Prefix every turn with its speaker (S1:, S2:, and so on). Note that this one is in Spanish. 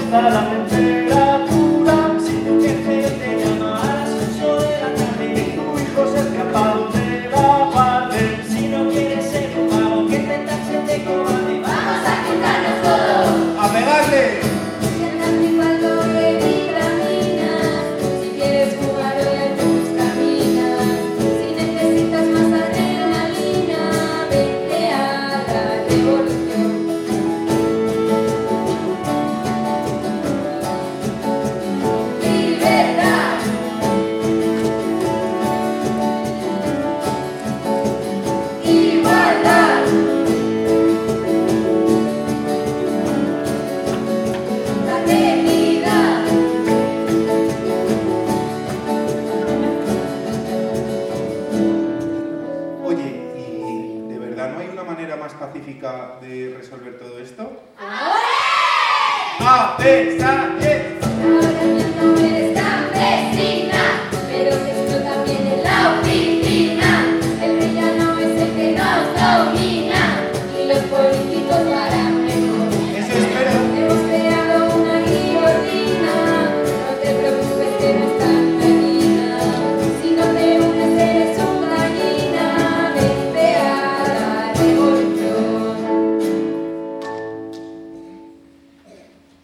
S1: gusta la temperatura, si tu jefe te llama a las 8 de la tarde y tu hijo se ha escapado de la parte, si no quieres ser humano que te tachen de cobarde, vamos a juntarnos todos
S2: ¡a pegarle! De resolver todo esto.
S3: ¡Ahora!
S2: ¡A pesar!
S3: Ahora mismo eres campesina, pero te